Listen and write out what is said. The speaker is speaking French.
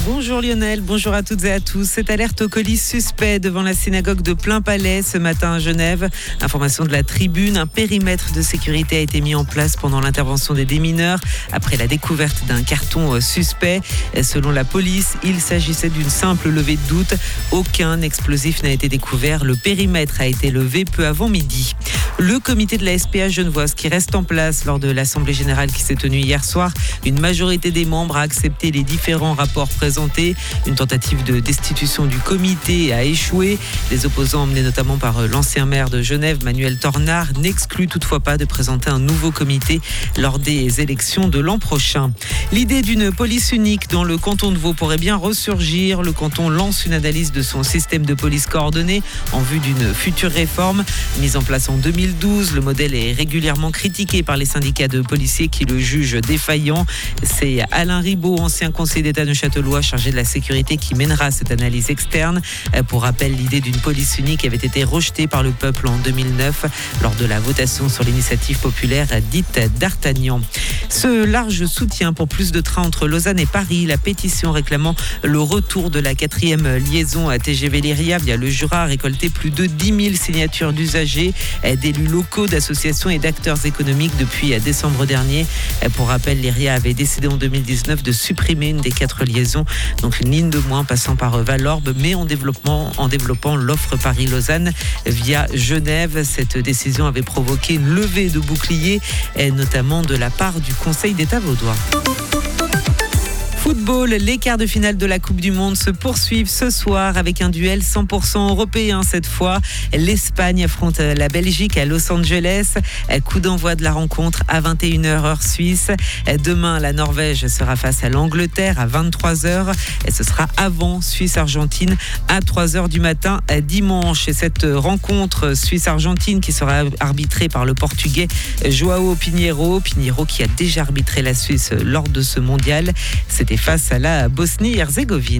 Bonjour Lionel, bonjour à toutes et à tous. Cette alerte au colis suspect devant la synagogue de Plainpalais ce matin à Genève. Information de la Tribune, un périmètre de sécurité a été mis en place pendant l'intervention des démineurs après la découverte d'un carton suspect. Selon la police, il s'agissait d'une simple levée de doute. Aucun explosif n'a été découvert. Le périmètre a été levé peu avant midi. Le comité de la SPA genevoise qui reste en place lors de l'Assemblée générale qui s'est tenue hier soir. Une majorité des membres a accepté les différents rapports présentés. Une tentative de destitution du comité a échoué. Les opposants, emmenés notamment par l'ancien maire de Genève, Manuel Tornard, n'excluent toutefois pas de présenter un nouveau comité lors des élections de l'an prochain. L'idée d'une police unique dans le canton de Vaud pourrait bien ressurgir. Le canton lance une analyse de son système de police coordonnée en vue d'une future réforme. Mise en place en 2012, le modèle est régulièrement critiqué par les syndicats de policiers qui le jugent défaillant. C'est Alain Ribaud, ancien conseiller d'État de Châteaulois, chargé de la sécurité, qui mènera cette analyse externe. Pour rappel, l'idée d'une police unique avait été rejetée par le peuple en 2009 lors de la votation sur l'initiative populaire dite d'Artagnan. Ce large soutien pour plus de trains entre Lausanne et Paris, la pétition réclamant le retour de la 4e liaison à TGV Lyria via le Jura a récolté plus de 10 000 signatures d'usagers, d'élus locaux, d'associations et d'acteurs économiques depuis décembre dernier. Pour rappel, Lyria avait décidé en 2019 de supprimer une des 4 liaisons, donc une ligne de moins passant par Valorbe, mais en développant l'offre Paris-Lausanne via Genève. Cette décision avait provoqué une levée de boucliers, notamment de la part du Conseil d'État vaudois. Football, les quarts de finale de la Coupe du Monde se poursuivent ce soir avec un duel 100% européen cette fois. L'Espagne affronte la Belgique à Los Angeles. Coup d'envoi de la rencontre à 21h heure suisse. Demain, la Norvège sera face à l'Angleterre à 23h. Et ce sera avant Suisse-Argentine à 3h du matin dimanche. Et cette rencontre Suisse-Argentine qui sera arbitrée par le Portugais João Pinheiro. Pinheiro qui a déjà arbitré la Suisse lors de ce mondial. C'était face à la Bosnie-Herzégovine.